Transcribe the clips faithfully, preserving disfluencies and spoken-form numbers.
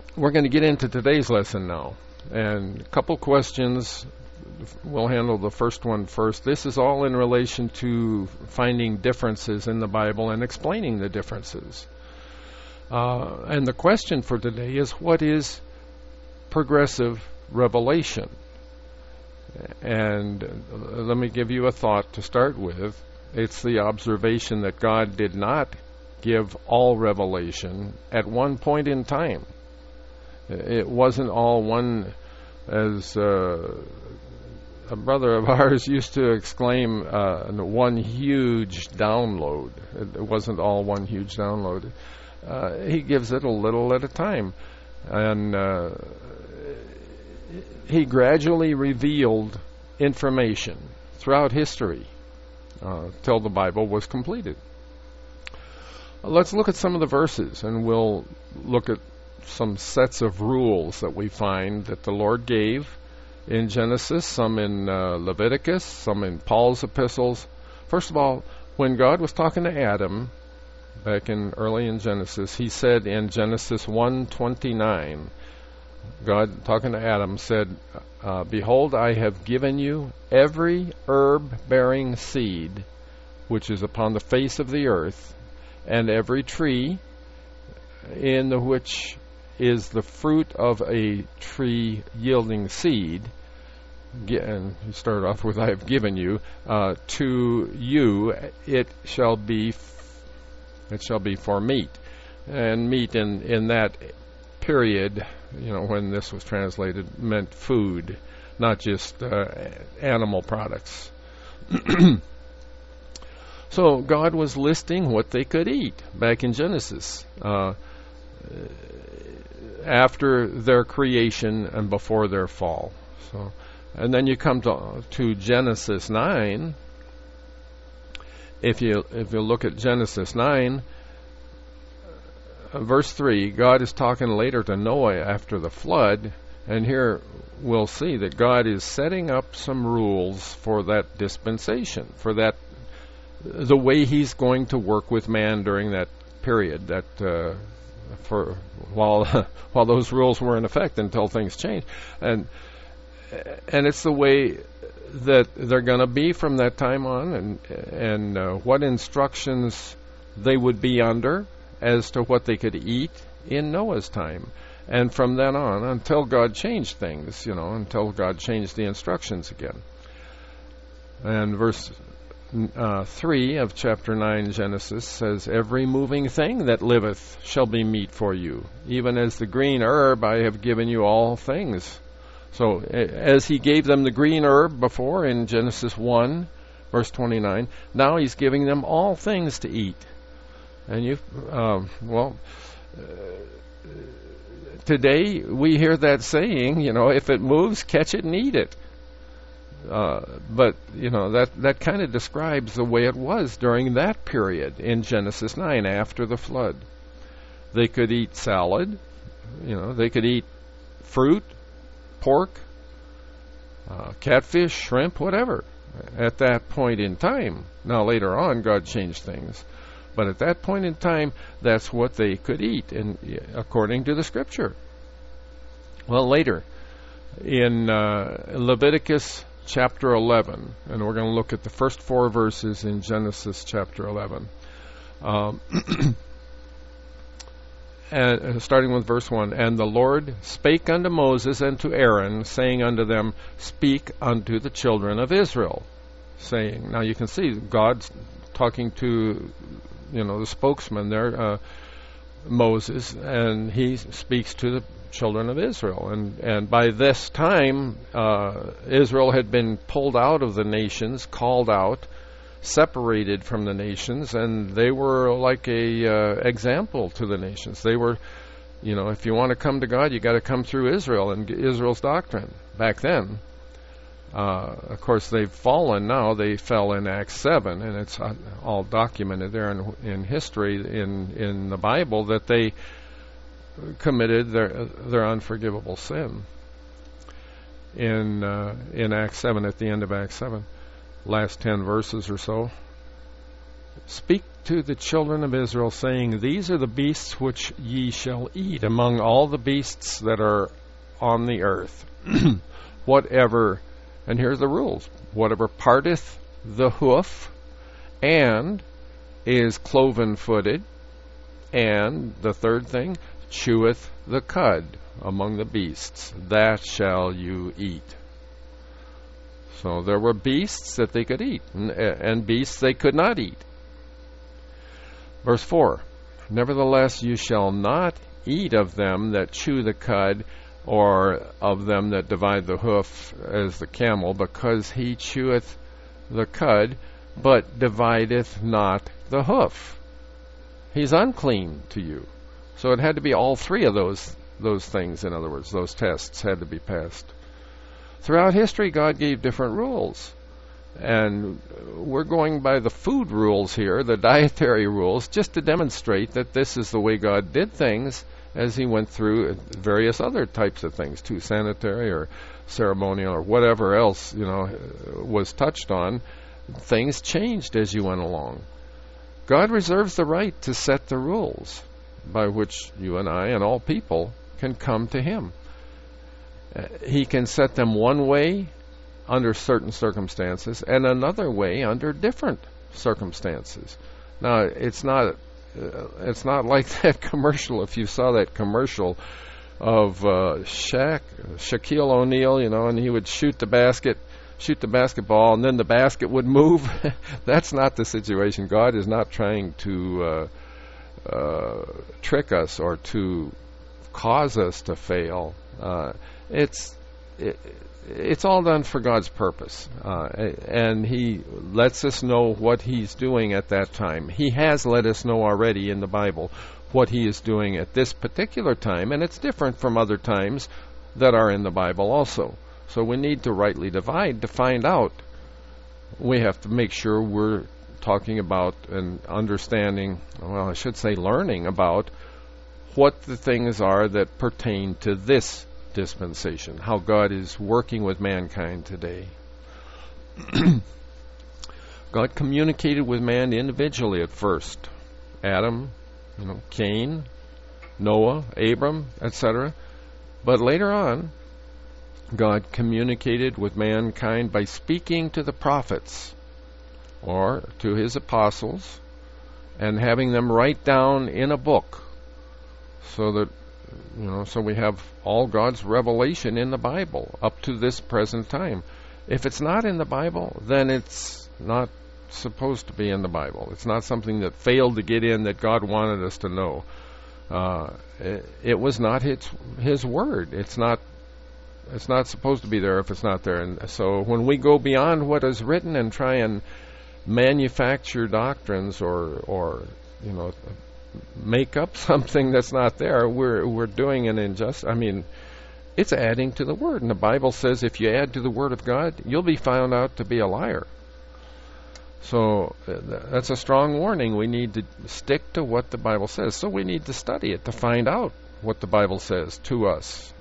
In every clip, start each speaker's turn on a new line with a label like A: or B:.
A: we're going to get into today's lesson now. And a couple questions. We'll handle the first one first. This is all in relation to finding differences in the Bible and explaining the differences. Uh, and the question for today is, what is progressive revelation? And uh, let me give you a thought to start with. It's the observation that God did not give all revelation at one point in time. It wasn't all one, as uh, a brother of ours used to exclaim, uh, one huge download. It wasn't all one huge download. Uh, he gives it a little at a time. And uh, he gradually revealed information throughout history uh, till the Bible was completed. Let's look at some of the verses, and we'll look at some sets of rules that we find that the Lord gave in Genesis, some in uh, Leviticus, some in Paul's epistles. First of all, when God was talking to Adam back in early in Genesis, he said in Genesis one twenty-nine, God talking to Adam said, uh, "Behold, I have given you every herb-bearing seed which is upon the face of the earth, and every tree in the which is the fruit of a tree yielding seed." And you start off with, "I have given you uh, to you it shall be f- it shall be for meat." And meat in in that period, you know, when this was translated, meant food, not just uh, animal products. So God was listing what they could eat back in Genesis, uh, after their creation and before their fall. So, and then you come to, to Genesis nine. If you if you look at Genesis nine, uh, verse three, God is talking later to Noah after the flood, and here we'll see that God is setting up some rules for that dispensation, for that the way He's going to work with man during that period, that uh, for while while those rules were in effect until things changed, and and it's the way that they're going to be from that time on, and and uh, what instructions they would be under as to what they could eat in Noah's time, and from then on until God changed things, you know, until God changed the instructions again. And verse Uh, three of chapter nine Genesis says, "Every moving thing that liveth shall be meat for you, even as the green herb I have given you all things." So a- as He gave them the green herb before in Genesis one, verse twenty-nine, now He's giving them all things to eat. And you, uh, well, uh, today we hear that saying, you know, if it moves, catch it and eat it. Uh, but, you know, that, that kind of describes the way it was during that period in Genesis nine after the flood. They could eat salad, you know, they could eat fruit, pork, uh, catfish, shrimp, whatever, at that point in time. Now, later on, God changed things. But at that point in time, that's what they could eat, and according to the Scripture. Well, later, in uh, Leviticus chapter eleven, and we're going to look at the first four verses in Genesis chapter eleven. Um, and uh, starting with verse one, "And the Lord spake unto Moses and to Aaron, saying unto them, Speak unto the children of Israel." Saying, now you can see God's talking to, you know, the spokesman there, uh, Moses, and he speaks to the children of Israel. And and by this time, uh, Israel had been pulled out of the nations, called out, separated from the nations, and they were like a uh, example to the nations. They were, you know, if you want to come to God, you got to come through Israel and Israel's doctrine. Back then, uh, of course, they've fallen now. They fell in Acts seven, and it's all documented there in, in history in in the Bible that they committed their their unforgivable sin in uh, in Acts seven, at the end of Acts seven, last ten verses or so. Speak to the children of Israel, saying, These are the beasts which ye shall eat among all the beasts that are on the earth. Whatever, and here's the rules, whatever parteth the hoof, and is cloven-footed, and the third thing, cheweth the cud among the beasts, that shall you eat. So there were beasts that they could eat, and, and beasts they could not eat. Verse four, Nevertheless you shall not eat of them that chew the cud, or of them that divide the hoof as the camel, because he cheweth the cud, but divideth not the hoof. He's unclean to you. So it had to be all three of those those things, in other words, those tests had to be passed. Throughout history, God gave different rules. And we're going by the food rules here, the dietary rules, just to demonstrate that this is the way God did things as he went through various other types of things, too, sanitary or ceremonial or whatever else, you know, was touched on. Things changed as you went along. God reserves the right to set the rules by which you and I and all people can come to him. Uh, he can set them one way under certain circumstances and another way under different circumstances. Now, it's not uh, it's not like that commercial. If you saw that commercial of uh, Shaq, Shaquille O'Neal, you know, and he would shoot the basket, shoot the basketball, and then the basket would move. That's not the situation. God is not trying to uh, uh, trick us or to cause us to fail. Uh, it's it, it's all done for God's purpose, uh, and he lets us know what he's doing at that time. He has let us know already in the Bible what he is doing at this particular time, and it's different from other times that are in the Bible also. So we need to rightly divide to find out. We have to make sure we're talking about and understanding, well, I should say learning about what the things are that pertain to this dispensation, how God is working with mankind today. God communicated with man individually at first. Adam, you know, Cain, Noah, Abram, et cetera. But later on, God communicated with mankind by speaking to the prophets or to his apostles and having them write down in a book so that, you know, so we have all God's revelation in the Bible up to this present time. If it's not in the Bible, then it's not supposed to be in the Bible. It's not something that failed to get in that God wanted us to know. Uh, it, it was not his, his word. It's not It's not supposed to be there if it's not there. And so when we go beyond what is written and try and manufacture doctrines or, or you know, make up something that's not there, we're we're doing an injustice. I mean, it's adding to the Word. And the Bible says if you add to the Word of God, you'll be found out to be a liar. So uh, that's a strong warning. We need to stick to what the Bible says. So we need to study it to find out what the Bible says to us.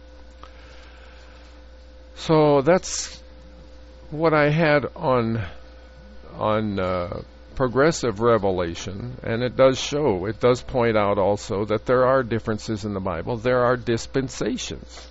A: So that's what I had on on uh, progressive revelation, and it does show, it does point out also that there are differences in the Bible. There are dispensations.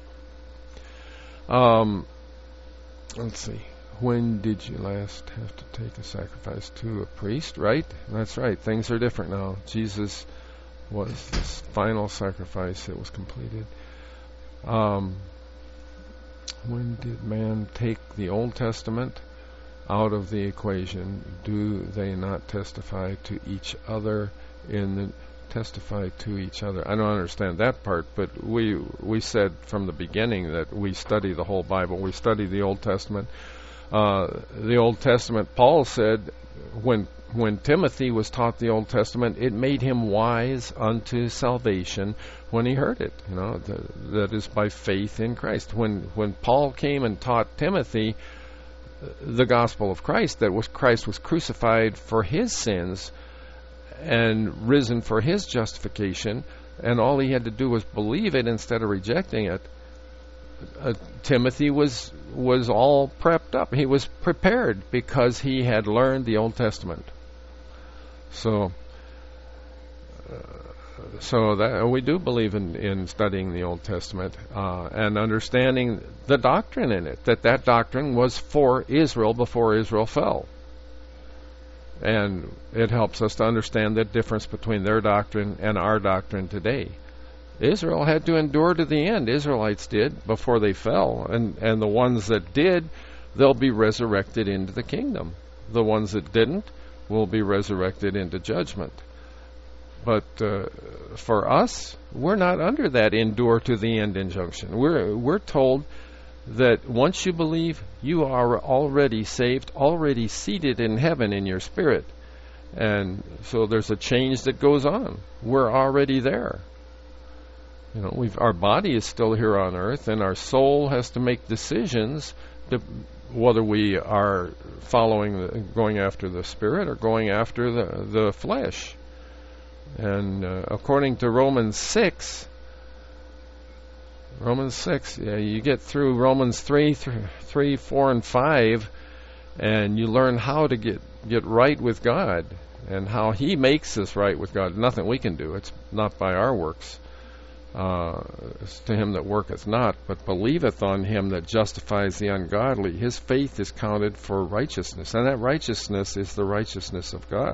A: Um, let's see. When did you last have to take a sacrifice to a priest? Right? That's right. Things are different now. Jesus was this final sacrifice that was completed. Um, When did man take the Old Testament out of the equation? Do they not testify to each other in the testify to each other? I don't understand that part, but we we said from the beginning that we study the whole Bible. We study the Old Testament. Uh, the Old Testament, Paul said, when when Timothy was taught the Old Testament, it made him wise unto salvation when he heard it. You know, the, that is by faith in Christ. When when Paul came and taught Timothy the gospel of Christ, that was Christ was crucified for his sins and risen for his justification, and all he had to do was believe it instead of rejecting it. Uh, Timothy was was all prepped up. He was prepared because he had learned the Old Testament. So, uh, so that we do believe in, in studying the Old Testament uh, and understanding the doctrine in it. That that doctrine was for Israel before Israel fell, and it helps us to understand the difference between their doctrine and our doctrine today. Israel had to endure to the end. Israelites did before they fell, and and the ones that did, they'll be resurrected into the kingdom. The ones that didn't will be resurrected into judgment. But uh, for us, we're not under that endure to the end injunction. We're we're told that once you believe, you are already saved, already seated in heaven in your spirit. And so there's a change that goes on. We're already there. You know, we've our body is still here on earth, and our soul has to make decisions to whether we are following, the, going after the spirit or going after the the flesh. And uh, according to Romans six, Romans six, yeah, you get through Romans three, th- three, four, and five, and you learn how to get, get right with God and how He makes us right with God. Nothing we can do. It's not by our works. Uh, it's to him that worketh not, but believeth on Him that justifies the ungodly. His faith is counted for righteousness, and that righteousness is the righteousness of God.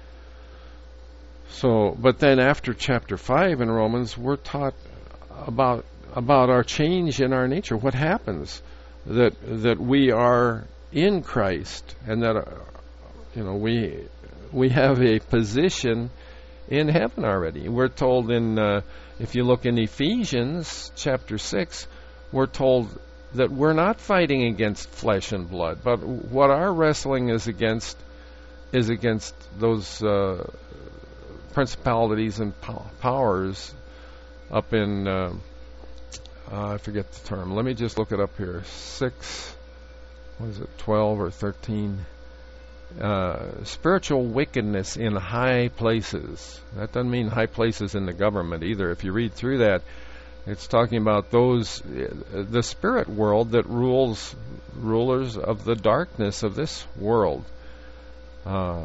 A: So, but then after chapter five in Romans, we're taught about about our change in our nature. What happens that that we are in Christ, and that uh, you know we we have a position in heaven already. We're told in uh, if you look in Ephesians chapter six, we're told that we're not fighting against flesh and blood, but what our wrestling is against is against those Uh, principalities and po- powers up in, uh, uh, I forget the term. Let me just look it up here. Six, what is it, twelve or thirteen? Uh, spiritual wickedness in high places. That doesn't mean high places in the government either. If you read through that, it's talking about those, uh, the spirit world that rules, rulers of the darkness of this world. Uh,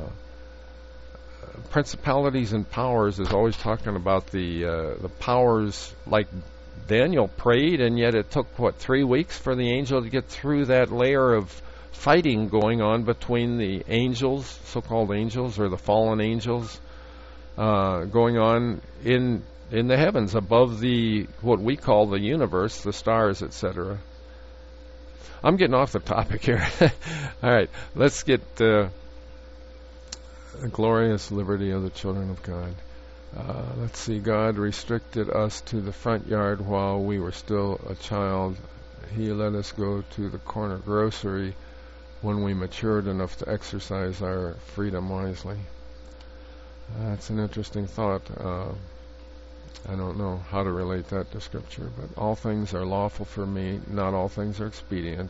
A: Principalities and powers is always talking about the uh, the powers, like Daniel prayed, and yet it took, what, three weeks for the angel to get through that layer of fighting going on between the angels, so-called angels, or the fallen angels, uh, going on in in the heavens above the what we call the universe, the stars, et cetera. I'm getting off the topic here. All right, let's get uh, the glorious liberty of the children of God. Uh, let's see, God restricted us to the front yard while we were still a child. He let us go to the corner grocery when we matured enough to exercise our freedom wisely. Uh, that's an interesting thought. Uh, I don't know how to relate that to Scripture, but all things are lawful for me, not all things are expedient.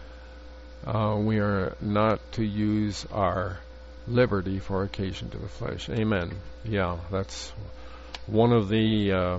A: Uh, we are not to use our liberty for occasion to the flesh. Amen. Yeah, that's one of the uh,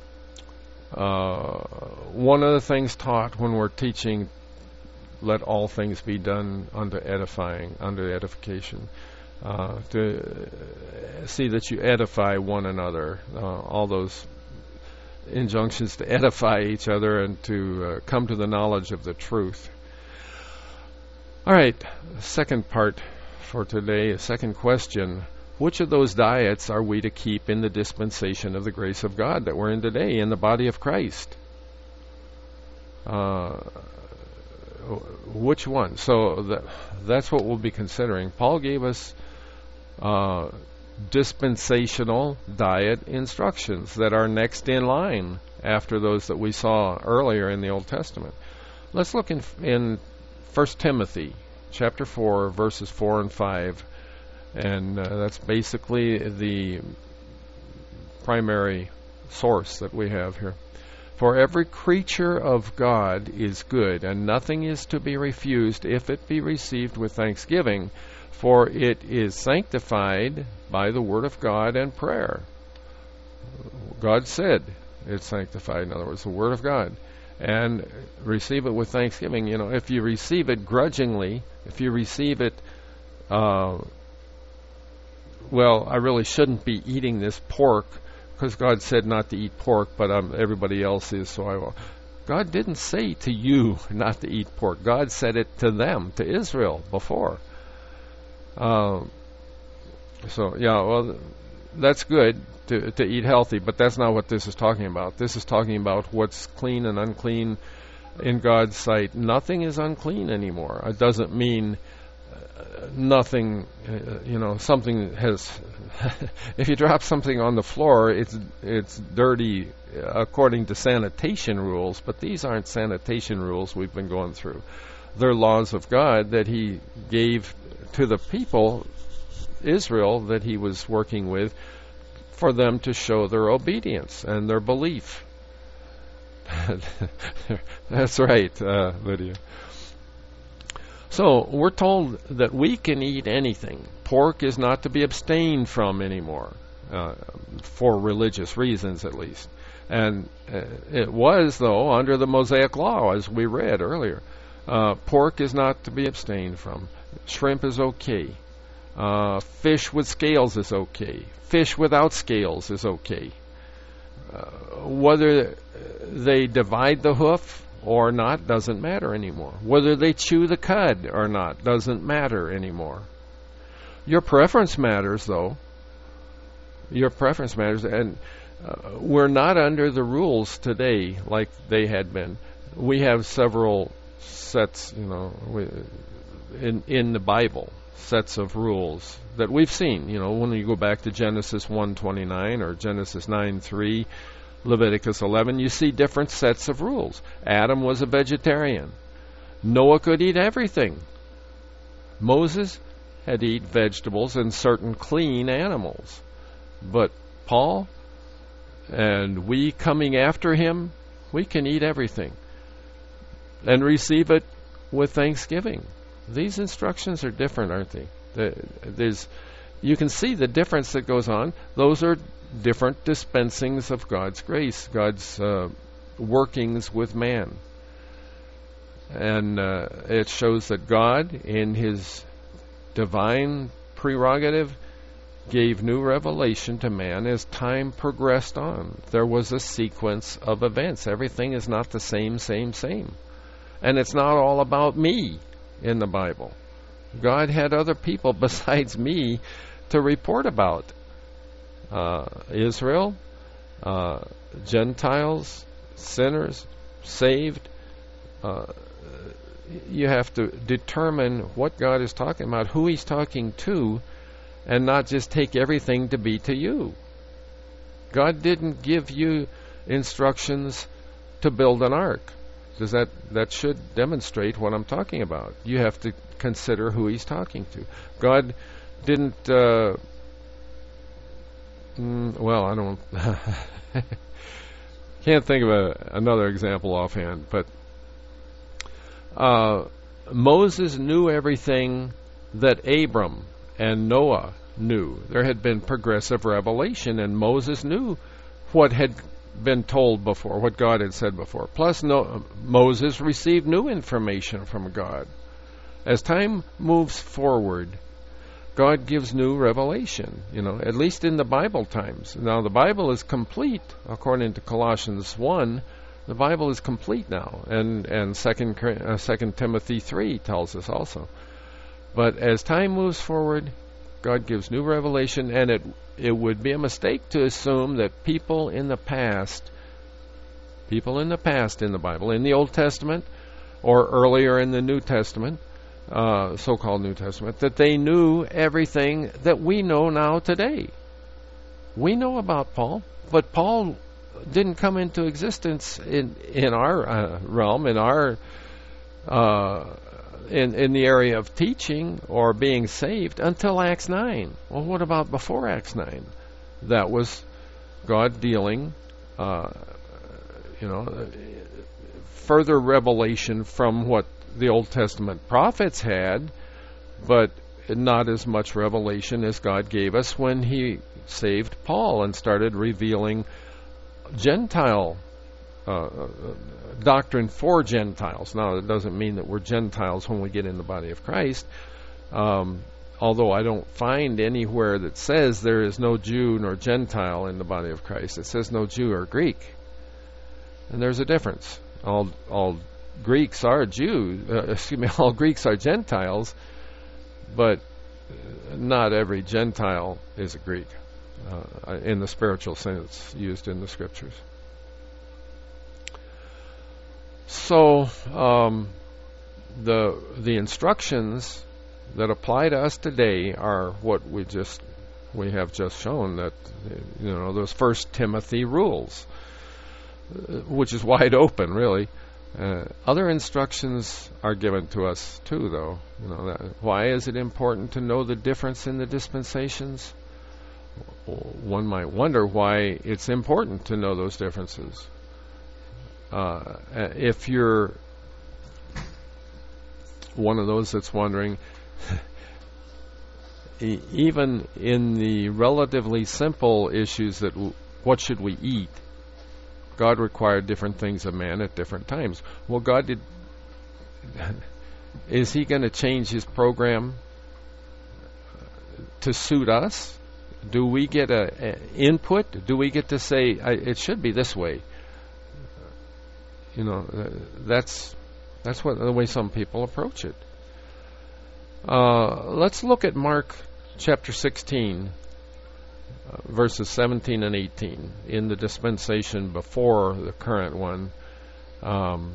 A: uh, one of the things taught when we're teaching. Let all things be done unto edifying, unto edification. Uh, to see that you edify one another. Uh, all those injunctions to edify each other and to uh, come to the knowledge of the truth. All right, second part for today, a second question. Which of those diets are we to keep in the dispensation of the grace of God that we're in today in the body of Christ? Uh, which one? So that, that's what we'll be considering. Paul gave us uh, dispensational diet instructions that are next in line after those that we saw earlier in the Old Testament. Let's look in, in First Timothy chapter four, verses four and five, and uh, that's basically the primary source that we have here. For every creature of God is good, and nothing is to be refused if it be received with thanksgiving, for it is sanctified by the word of God and prayer. God said it's sanctified, in other words, the word of God. And receive it with thanksgiving. You know, if you receive it grudgingly, if you receive it uh, well, I really shouldn't be eating this pork because God said not to eat pork, but um, everybody else is, so I will. God didn't say to you not to eat pork. God said it to them, to Israel, before. Um, so, yeah, well, that's good to, to eat healthy, but that's not what this is talking about. This is talking about what's clean and unclean in God's sight. Nothing is unclean anymore. It doesn't mean uh, nothing, uh, you know, something has... if you drop something on the floor, it's it's dirty according to sanitation rules, but these aren't sanitation rules we've been going through. They're laws of God that He gave to the people, Israel, that He was working with, for them to show their obedience and their belief. That's right, uh, Lydia. So we're told that we can eat anything. Pork is not to be abstained from anymore, uh, for religious reasons at least. And uh, it was, though, under the Mosaic Law, as we read earlier. Uh, pork is not to be abstained from. Shrimp is okay. Uh, fish with scales is okay. Fish without scales is okay. Uh, whether they divide the hoof or not doesn't matter anymore. Whether they chew the cud or not doesn't matter anymore. Your preference matters, though. Your preference matters, and uh, we're not under the rules today like they had been. We have several sets, you know, we, in in the Bible, sets of rules that we've seen. You know, when you go back to Genesis one twenty-nine or Genesis nine three, Leviticus eleven, you see different sets of rules. Adam was a vegetarian. Noah could eat everything. Moses had to eat vegetables and certain clean animals. But Paul and we coming after him, we can eat everything and receive it with thanksgiving. These instructions are different, aren't they? There's, you can see the difference that goes on. Those are different dispensings of God's grace, God's uh, workings with man. And uh, it shows that God, in His divine prerogative, gave new revelation to man as time progressed on. There was a sequence of events. Everything is not the same, same, same. And it's not all about me in the Bible. God had other people besides me to report about. Uh, Israel, uh, Gentiles, sinners, saved. Uh, you have to determine what God is talking about, who He's talking to, and not just take everything to be to you. God didn't give you instructions to build an ark. Does that that should demonstrate what I'm talking about. You have to consider who He's talking to. God didn't. Uh, mm, well, I don't. Can't think of a, another example offhand, but uh, Moses knew everything that Abram and Noah knew. There had been progressive revelation, and Moses knew what had been told before, what God had said before. Plus, no, Moses received new information from God. As time moves forward, God gives new revelation, you know, at least in the Bible times. Now, the Bible is complete, according to Colossians one. The Bible is complete now, and and Second uh, Second Timothy three tells us also. But as time moves forward, God gives new revelation, and it it would be a mistake to assume that people in the past, people in the past in the Bible, in the Old Testament, or earlier in the New Testament, uh, so-called New Testament, that they knew everything that we know now today. We know about Paul, but Paul didn't come into existence in in our uh, realm, in our uh, in in the area of teaching or being saved until Acts nine. Well, what about before Acts nine? That was God dealing, uh, you know, further revelation from what the Old Testament prophets had, but not as much revelation as God gave us when He saved Paul and started revealing Gentile uh, doctrine for Gentiles. Now, it doesn't mean that we're Gentiles when we get in the body of Christ. Um, although I don't find anywhere that says there is no Jew nor Gentile in the body of Christ. It says no Jew or Greek. And there's a difference. All all Greeks are Jews, uh, excuse me, all Greeks are Gentiles, but not every Gentile is a Greek uh, in the spiritual sense used in the Scriptures. So um, the the instructions that apply to us today are what we just we have just shown, that you know those First Timothy rules, which is wide open, really. Uh, other instructions are given to us too, though. You know, that, why is it important to know the difference in the dispensations? One might wonder why it's important to know those differences. Uh, if you're one of those that's wondering, e- even in the relatively simple issues that w- what should we eat, God required different things of man at different times. Well, God did. Is He going to change His program to suit us? Do we get a, a input? Do we get to say I, it should be this way? You know, uh, that's that's what the way some people approach it. Uh, let's look at Mark chapter sixteen. Uh, verses seventeen and eighteen in the dispensation before the current one. Um,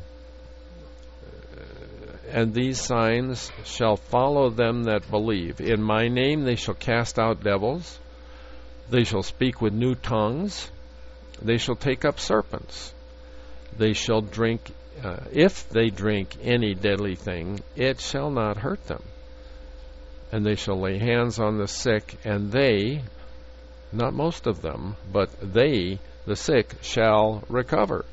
A: and these signs shall follow them that believe. In my name they shall cast out devils. They shall speak with new tongues. They shall take up serpents. They shall drink, uh, if they drink any deadly thing, it shall not hurt them. And they shall lay hands on the sick, and they, not most of them, but they, the sick, shall recover.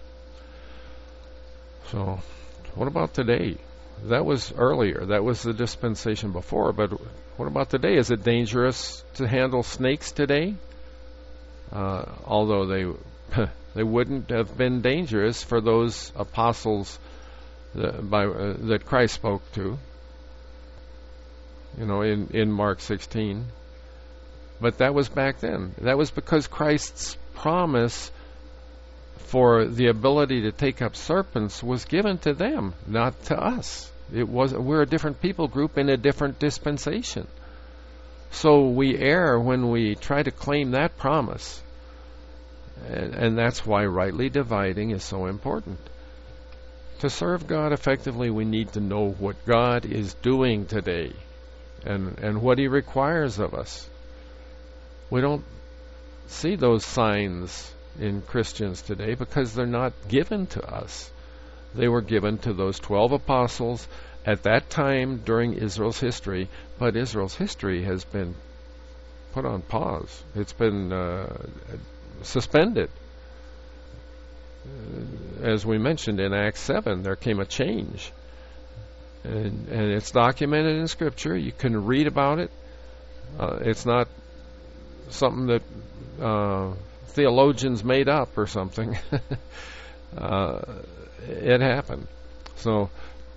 A: So, what about today? That was earlier. That was the dispensation before. But what about today? Is it dangerous to handle snakes today? Uh, although they they wouldn't have been dangerous for those apostles that, by, uh, that Christ spoke to. You know, in, in Mark sixteen. But that was back then. That was because Christ's promise for the ability to take up serpents was given to them, not to us. It was we're a different people group in a different dispensation. So we err when we try to claim that promise. And, and that's why rightly dividing is so important. To serve God effectively, we need to know what God is doing today and, and what He requires of us. We don't see those signs in Christians today because they're not given to us. They were given to those twelve apostles at that time during Israel's history, but Israel's history has been put on pause. It's been uh, suspended. As we mentioned in Acts seven, there came a change. And, and it's documented in Scripture. You can read about it. Uh, it's not something that uh, theologians made up or something. uh, it happened. So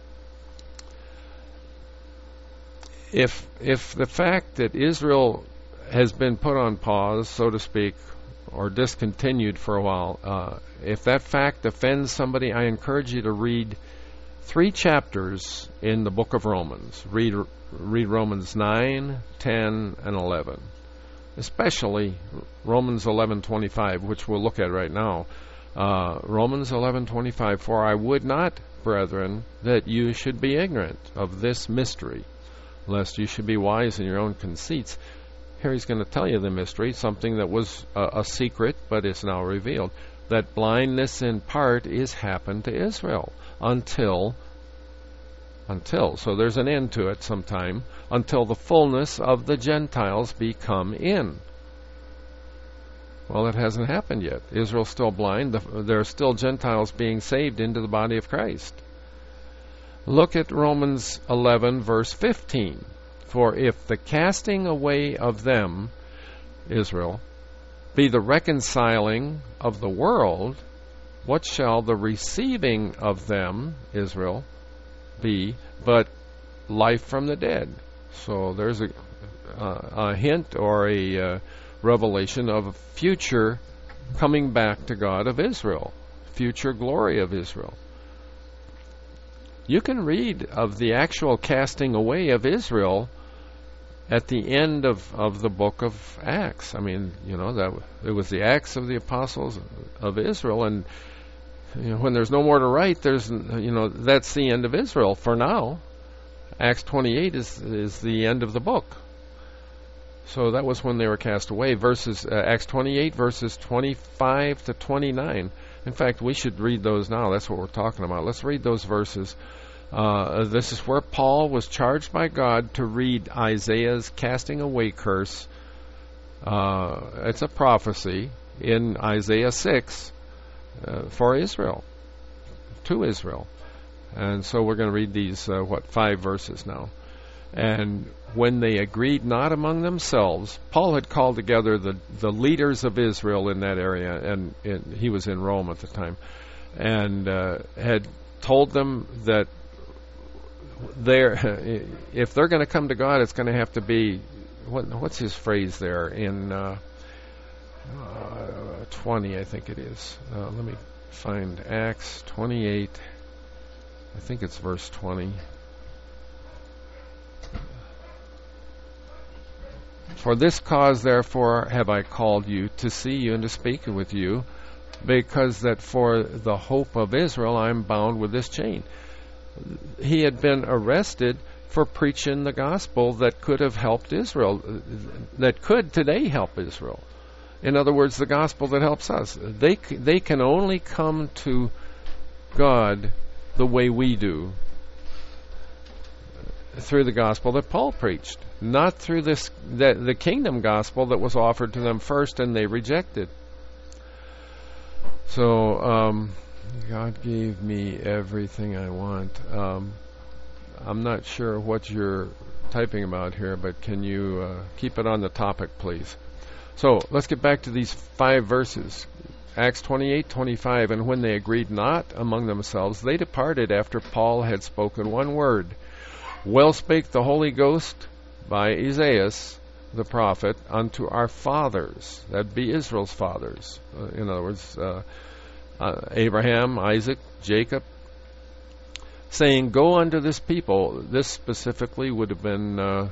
A: if if the fact that Israel has been put on pause, so to speak, or discontinued for a while, uh, if that fact offends somebody, I encourage you to read three chapters in the book of Romans. Read read Romans nine, ten, and eleven. Especially Romans eleven twenty-five, which we'll look at right now. Uh, Romans eleven twenty-five, for I would not, brethren, that you should be ignorant of this mystery, lest you should be wise in your own conceits. Here he's going to tell you the mystery, something that was uh, a secret, but is now revealed. That blindness in part is happened to Israel until, until, so there's an end to it sometime, until the fullness of the Gentiles be come in. Well, it hasn't happened yet. Israel's still blind. The, there are still Gentiles being saved into the body of Christ. Look at Romans eleven, verse fifteen. For if the casting away of them, Israel, be the reconciling of the world, what shall the receiving of them, Israel, be but life from the dead? So there's a uh, a hint or a uh, revelation of a future coming back to God of Israel, future glory of Israel. You can read of the actual casting away of Israel at the end of, of the book of Acts. I mean, you know, that it was the Acts of the Apostles of Israel, and you know, when there's no more to write, there's, you know, that's the end of Israel for now. Acts twenty-eight is is the end of the book. So that was when they were cast away. Verses uh, Acts twenty-eight, verses twenty-five to twenty-nine. In fact, we should read those now. That's what we're talking about. Let's read those verses. Uh, this is where Paul was charged by God to read Isaiah's casting away curse. Uh, it's a prophecy in Isaiah six uh, for Israel, to Israel. And so we're going to read these, uh, what, five verses now. And when they agreed not among themselves, Paul had called together the, the leaders of Israel in that area, and, and he was in Rome at the time, and uh, had told them that they're, if they're going to come to God, it's going to have to be, what, what's his phrase there in uh, uh, twenty, I think it is. Uh, let me find Acts twenty-eight. I think it's verse twenty. For this cause, therefore, have I called you, to see you and to speak with you, because that for the hope of Israel I am bound with this chain. He had been arrested for preaching the gospel that could have helped Israel, that could today help Israel. In other words, the gospel that helps us. They they can only come to God the way we do, through the gospel that Paul preached, not through this the, the kingdom gospel that was offered to them first and they rejected. So um, God gave me everything I want. Um, I'm not sure what you're typing about here, but can you uh, keep it on the topic, please? So let's get back to these five verses. Acts twenty-eight, twenty-five, and when they agreed not among themselves, they departed after Paul had spoken one word. Well spake the Holy Ghost by Isaiah the prophet unto our fathers, that'd be Israel's fathers, uh, in other words, uh, uh, Abraham, Isaac, Jacob, saying, go unto this people. This specifically would have been uh,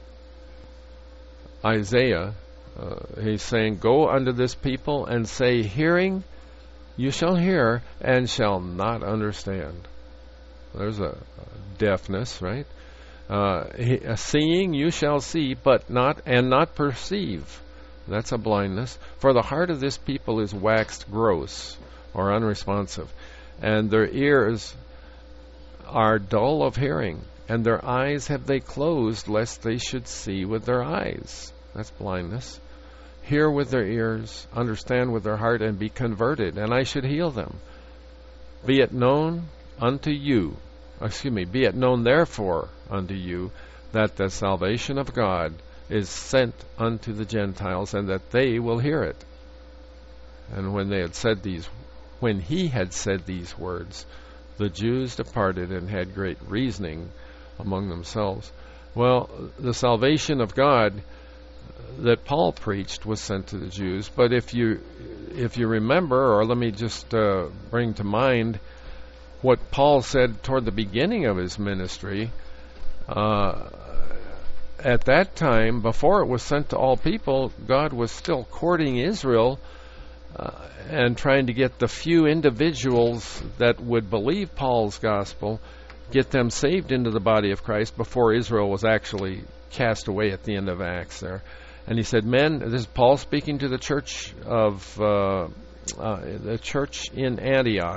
A: Isaiah. Uh, he's saying, go unto this people and say, hearing you shall hear and shall not understand. There's a, a deafness, right? Uh, he, uh, seeing you shall see, but not and not perceive. That's a blindness. For the heart of this people is waxed gross or unresponsive, and their ears are dull of hearing, and their eyes have they closed, lest they should see with their eyes. That's blindness. Hear with their ears, understand with their heart, and be converted, and I should heal them. Be it known unto you, excuse me, be it known therefore unto you, that the salvation of God is sent unto the Gentiles, and that they will hear it. And when they had said these, when he had said these words, the Jews departed and had great reasoning among themselves. Well, the salvation of God that Paul preached was sent to the Jews, but if you if you remember, or let me just uh, bring to mind what Paul said toward the beginning of his ministry, uh, at that time, before it was sent to all people, God was still courting Israel uh, and trying to get the few individuals that would believe Paul's gospel, get them saved into the body of Christ before Israel was actually cast away at the end of Acts there. And he said, men, this is Paul speaking to the church of uh, uh, the church in Antioch.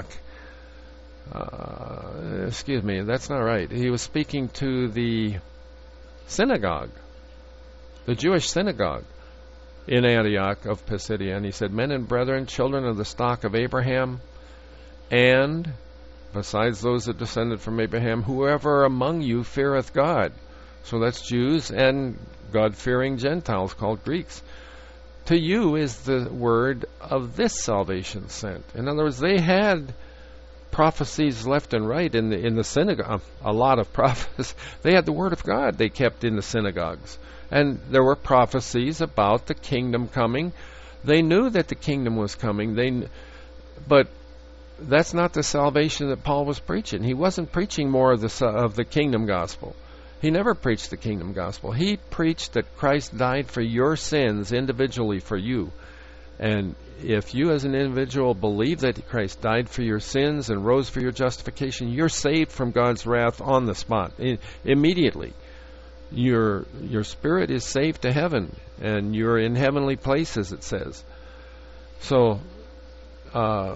A: Uh, excuse me, that's not right. He was speaking to the synagogue, the Jewish synagogue in Antioch of Pisidia. And he said, men and brethren, children of the stock of Abraham, and besides those that descended from Abraham, whoever among you feareth God. So that's Jews and God-fearing Gentiles called Greeks. To you is the word of this salvation sent. In other words, they had prophecies left and right in the in the synagogue. A lot of prophecies. They had the Word of God they kept in the synagogues. And there were prophecies about the kingdom coming. They knew that the kingdom was coming. They, but that's not the salvation that Paul was preaching. He wasn't preaching more of the of the kingdom gospel. He never preached the kingdom gospel. He preached that Christ died for your sins individually for you. And if you as an individual believe that Christ died for your sins and rose for your justification, you're saved from God's wrath on the spot, I- immediately. Your your spirit is saved to heaven, and you're in heavenly places, it says. So, uh,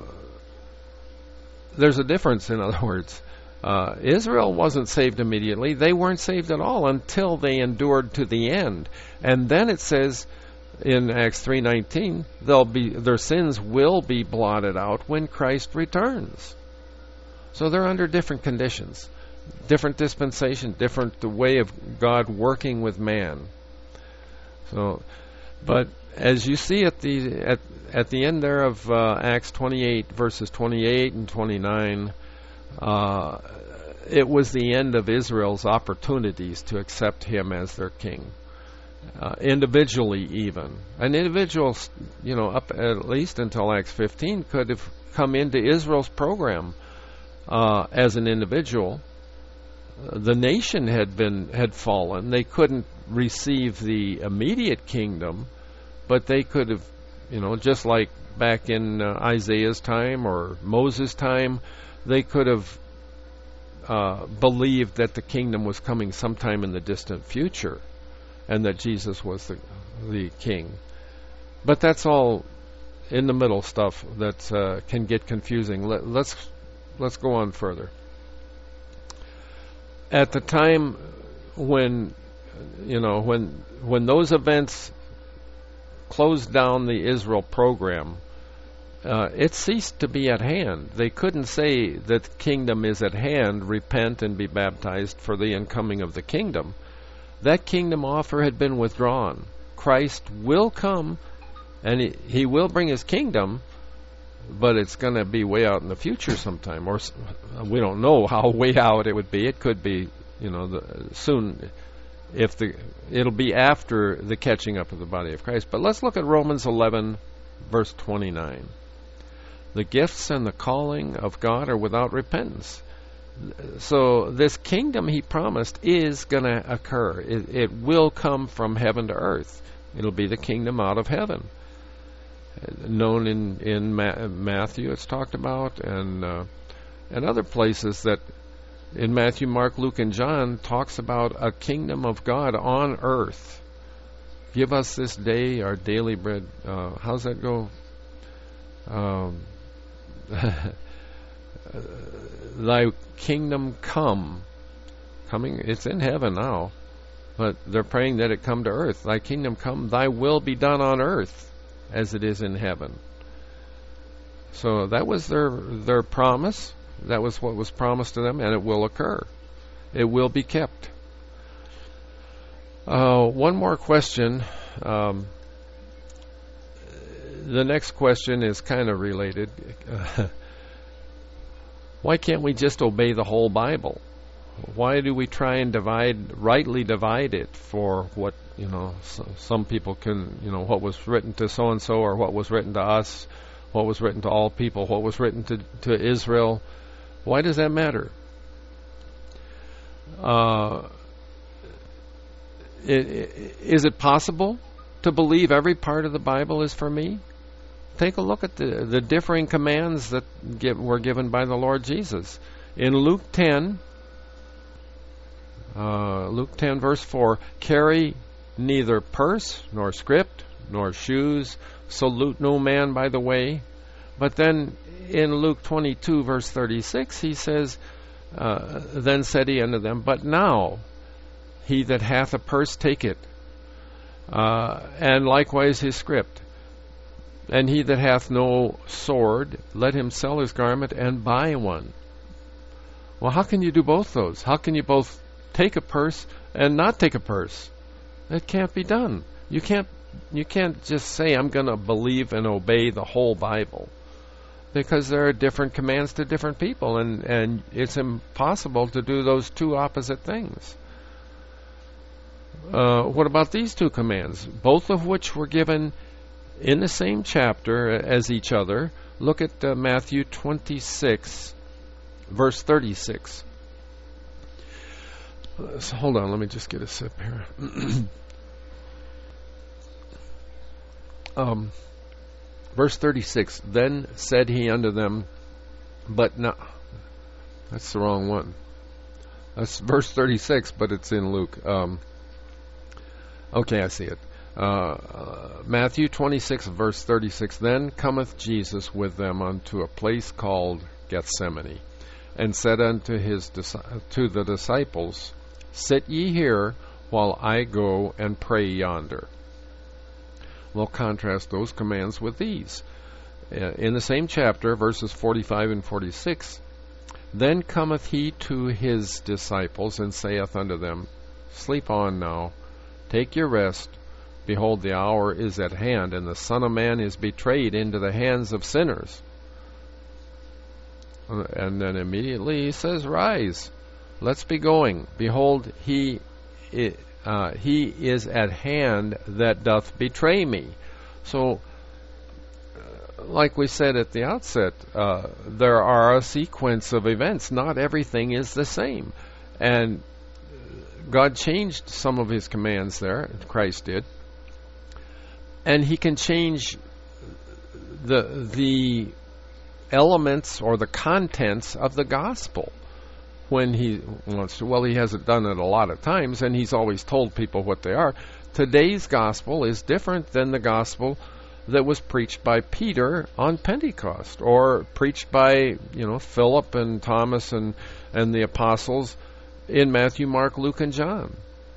A: there's a difference, in other words. Uh, Israel wasn't saved immediately. They weren't saved at all until they endured to the end. And then it says in Acts three nineteen, they'll be their sins will be blotted out when Christ returns. So they're under different conditions, different dispensation, different way of God working with man. So, but as you see at the at at the end there of uh, Acts twenty-eight, verses twenty-eight and twenty-nine, uh, it was the end of Israel's opportunities to accept him as their king. Uh, individually, even an individual, you know, up at least until Acts fifteen, could have come into Israel's program uh, as an individual. The nation had been had fallen. They couldn't receive the immediate kingdom, but they could have, you know, just like back in uh, Isaiah's time or Moses' time, they could have uh, believed that the kingdom was coming sometime in the distant future, and that Jesus was the the king. But that's all in the middle stuff that uh, can get confusing. Let, let's let's go on further. At the time when, you know, when when those events closed down the Israel program, uh, it ceased to be at hand. They couldn't say that the kingdom is at hand, repent and be baptized for the incoming of the kingdom. That kingdom offer had been withdrawn. Christ will come, and he, he will bring his kingdom, but it's going to be way out in the future sometime, or we don't know how way out it would be. It could be, you know, the, soon. If the it'll be after the catching up of the body of Christ. But let's look at Romans eleven, verse twenty-nine. The gifts and the calling of God are without repentance. So this kingdom he promised is going to occur. It, it will come from heaven to earth. It'll be the kingdom out of heaven. Known in in Ma- Matthew, it's talked about, and uh, and other places that in Matthew, Mark, Luke, and John talks about a kingdom of God on earth. Give us this day our daily bread. Uh, how's that go? Um, Thy kingdom come. Coming, it's in heaven now, but they're praying that it come to earth. Thy kingdom come, thy will be done on earth as it is in heaven. So that was their their promise. That was what was promised to them, and it will occur. It will be kept. Uh, one more question. Um, the next question is kind of related. Uh, why can't we just obey the whole Bible? Why do we try and divide, rightly divide it for what, you know, so, some people can, you know, what was written to so-and-so, or what was written to us, what was written to all people, what was written to, to Israel. Why does that matter? Uh, it, it, is it possible to believe every part of the Bible is for me? Take a look at the, the differing commands that give, were given by the Lord Jesus. In Luke ten, uh, Luke ten verse four, carry neither purse, nor script, nor shoes, salute no man by the way. But then in Luke twenty-two verse thirty-six, he says, uh, then said he unto them, but now he that hath a purse take it, uh, and likewise his script. And he that hath no sword, let him sell his garment and buy one. Well, how can you do both those? How can you both take a purse and not take a purse? That can't be done. You can't you can't just say, I'm going to believe and obey the whole Bible. because there are different commands to different people, and, and it's impossible to do those two opposite things. Uh, what about these two commands, both of which were given in the same chapter as each other? Look at uh, Matthew twenty-six, verse thirty-six. Uh, so hold on, let me just get a sip here. um, verse thirty-six, then said he unto them, but no, that's the wrong one. That's verse thirty-six, but it's in Luke. Um, okay, I see it. Uh, uh, Matthew twenty-six, verse thirty-six, then cometh Jesus with them unto a place called Gethsemane, and said unto his to the disciples, sit ye here while I go and pray yonder. We'll contrast those commands with these. Uh, in the same chapter, verses forty-five and forty-six, then cometh he to his disciples, and saith unto them, sleep on now, take your rest. Behold, the hour is at hand, and the Son of Man is betrayed into the hands of sinners. And then immediately he says, rise, let's be going. Behold, he uh, he is at hand that doth betray me. So, uh, like we said at the outset, uh, there are a sequence of events. Not everything is the same. And God changed some of his commands there, Christ did. And he can change the the elements or the contents of the gospel when he wants to. Well, he hasn't done it a lot of times, and he's always told people what they are. Today's gospel is different than the gospel that was preached by Peter on Pentecost, or preached by, you know, Philip and Thomas and, and the apostles in Matthew, Mark, Luke, and John.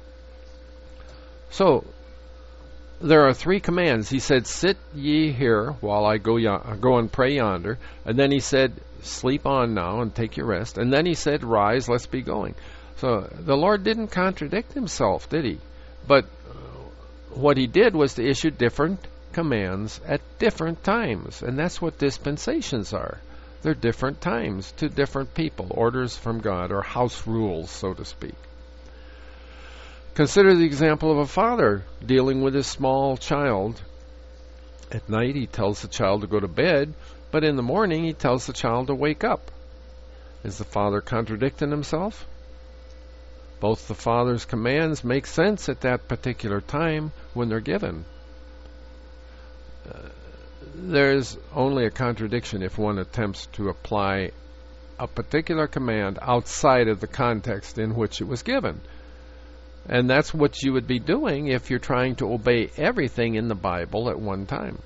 A: So, there are three commands. He said, sit ye here while I go, y- go and pray yonder. And then he said, sleep on now and take your rest. And then he said, rise, let's be going. So the Lord didn't contradict himself, did he? But uh, what he did was to issue different commands at different times. And that's what dispensations are. They're different times to different people, orders from God, or house rules, so to speak. Consider the example of a father dealing with his small child. At night he tells the child to go to bed, but in the morning he tells the child to wake up. Is the father contradicting himself? Both the father's commands make sense at that particular time when they're given. Uh, there's only a contradiction if one attempts to apply a particular command outside of the context in which it was given. And that's what you would be doing if you're trying to obey everything in the Bible at one time.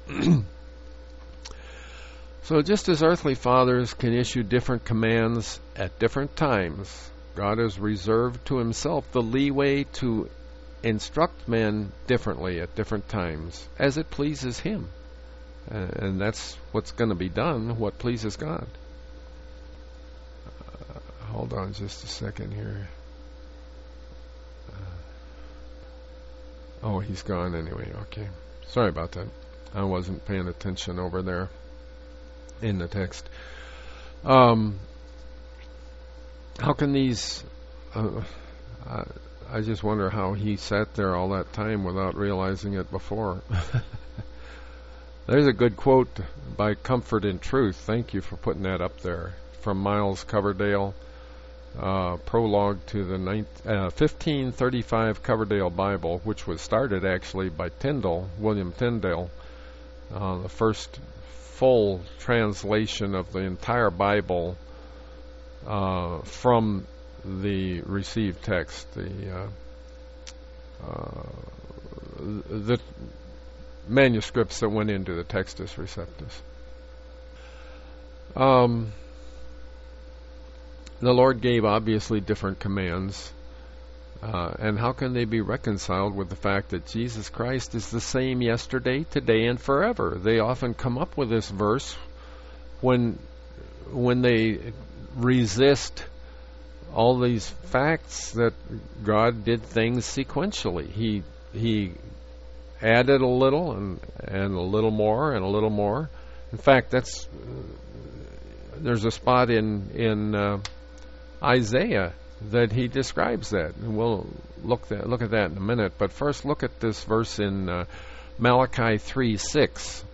A: So just as earthly fathers can issue different commands at different times, God has reserved to himself the leeway to instruct men differently at different times, as it pleases him. Uh, and that's what's going to be done, what pleases God. Uh, hold on just a second here. Oh, he's gone anyway. Okay. Sorry about that. I wasn't paying attention over there in the text. Um, how can these... Uh, I, I just wonder how he sat there all that time without realizing it before. There's a good quote by Comfort in Truth. Thank you for putting that up there. From Miles Coverdale. Uh, prologue to the ninth, uh, fifteen thirty-five Coverdale Bible, which was started actually by Tyndale, William Tyndale, uh, the first full translation of the entire Bible uh, from the received text, the uh, uh, the manuscripts that went into the Textus Receptus. Um. The Lord gave obviously different commands, uh, and how can they be reconciled with the fact that Jesus Christ is the same yesterday, today, and forever? They often come up with this verse when when they resist all these facts that God did things sequentially. He he added a little and and a little more and a little more, In fact, that's uh, there's a spot in in uh, Isaiah that he describes that, and we'll look that look at that in a minute. But first, look at this verse in uh, Malachi three six.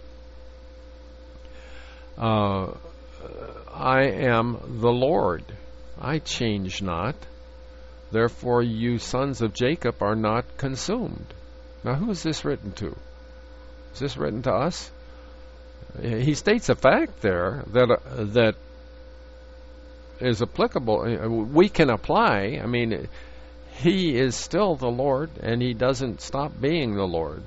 A: Uh, I am the Lord, I change not. Therefore, you sons of Jacob are not consumed. Now, who is this written to? Is this written to us? He states a fact there that uh, that is applicable. We can apply. I mean, he is still the Lord, and he doesn't stop being the Lord.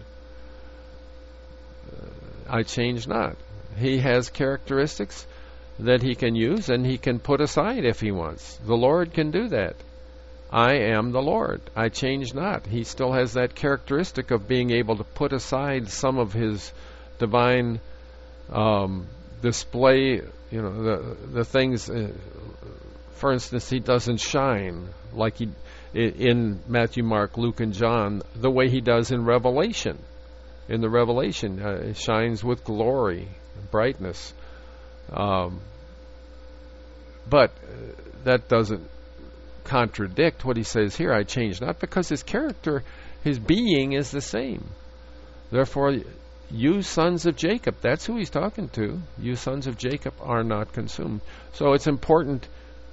A: Uh, I change not. He has characteristics that he can use, and he can put aside if he wants. The Lord can do that. I am the Lord, I change not. He still has that characteristic of being able to put aside some of his divine um, display, you know, the the things. Uh, for instance, he doesn't shine like he in Matthew, Mark, Luke, and John the way he does in Revelation. In the Revelation, uh, it shines with glory, brightness. Um, but uh, that doesn't contradict what he says here, I change not, because his character, his being is the same. Therefore, you sons of Jacob, that's who he's talking to, you sons of Jacob are not consumed. So it's important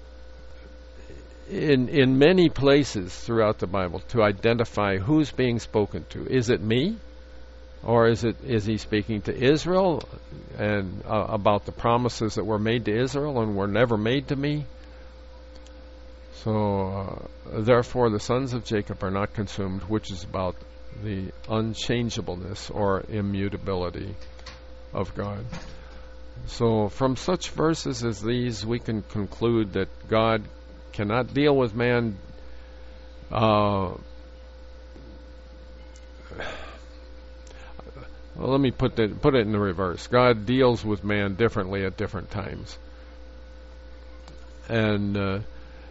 A: in in many places throughout the Bible to identify who's being spoken to. Is it me? Or is it is he speaking to Israel and uh, about the promises that were made to Israel and were never made to me? So, uh, therefore, the sons of Jacob are not consumed, which is about the unchangeableness or immutability of God. So, from such verses as these, we can conclude that God cannot deal with man uh, well, let me put that, put it in the reverse. God deals with man differently at different times. And uh,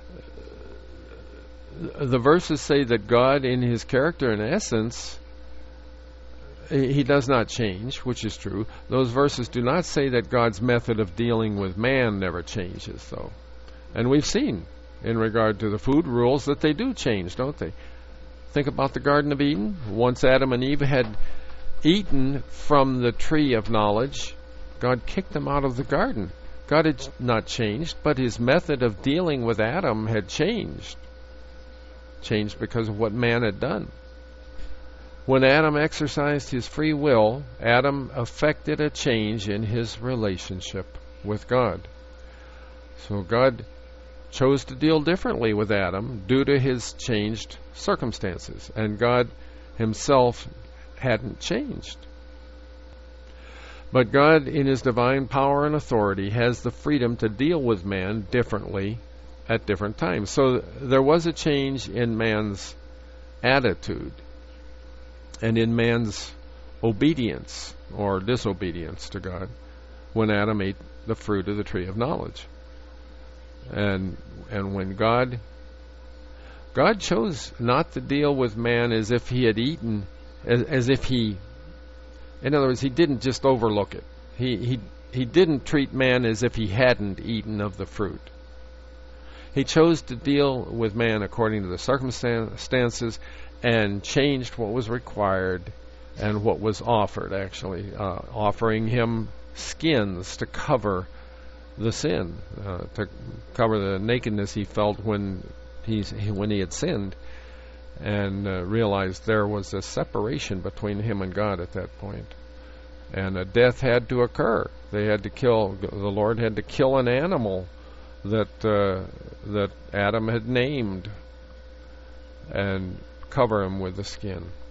A: the verses say that God, in his character and essence, he does not change, which is true. Those verses do not say that God's method of dealing with man never changes, though. And we've seen, in regard to the food rules, that they do change, don't they? Think about the Garden of Eden. Once Adam and Eve had eaten from the tree of knowledge, God kicked them out of the garden. God had not changed, but his method of dealing with Adam had changed. Changed because of what man had done. When Adam exercised his free will, Adam effected a change in his relationship with God. So God chose to deal differently with Adam due to his changed circumstances, and God himself hadn't changed. But God, in his divine power and authority, has the freedom to deal with man differently at different times. So there was a change in man's attitude and in man's obedience or disobedience to God when Adam ate the fruit of the tree of knowledge. And and when God God chose not to deal with man as if he had eaten, as, as if he, in other words, he didn't just overlook it. He he he didn't treat man as if he hadn't eaten of the fruit. He chose to deal with man according to the circumstances and changed what was required and what was offered, actually, uh, offering him skins to cover the sin, uh, to cover the nakedness he felt when he's, he, when he had sinned, and uh, realized there was a separation between him and God at that point. And a death had to occur. They had to kill, the Lord had to kill an animal that uh, that Adam had named and cover him with the skin.